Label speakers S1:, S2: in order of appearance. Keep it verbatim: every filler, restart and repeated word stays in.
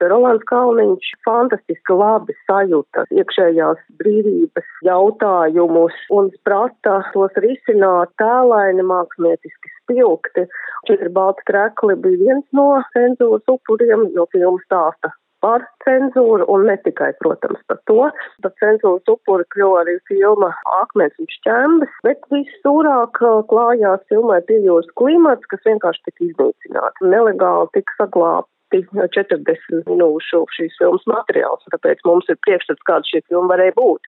S1: Rolands Kalniņš fantastiski labi sajuta iekšējās brīvības jautājumus un prata tos risināt tēlaini, mākslinieciski spilgti. Četri balti krekli bija viens no cenzūras upuriem, jo filma stāsta par cenzūru un ne tikai, protams, par to. Par cenzūras upuri kļuva arī filma Akmens un šķembes, bet visstūrāk klājās filmai Piejūras klimats, kas vienkārši tika iznīcināts. Nelegāli tika saglābti četrdesmit minūšu šīs filmas materiāls, tāpēc mums ir priekšstats, kāda šī filma varēja būt.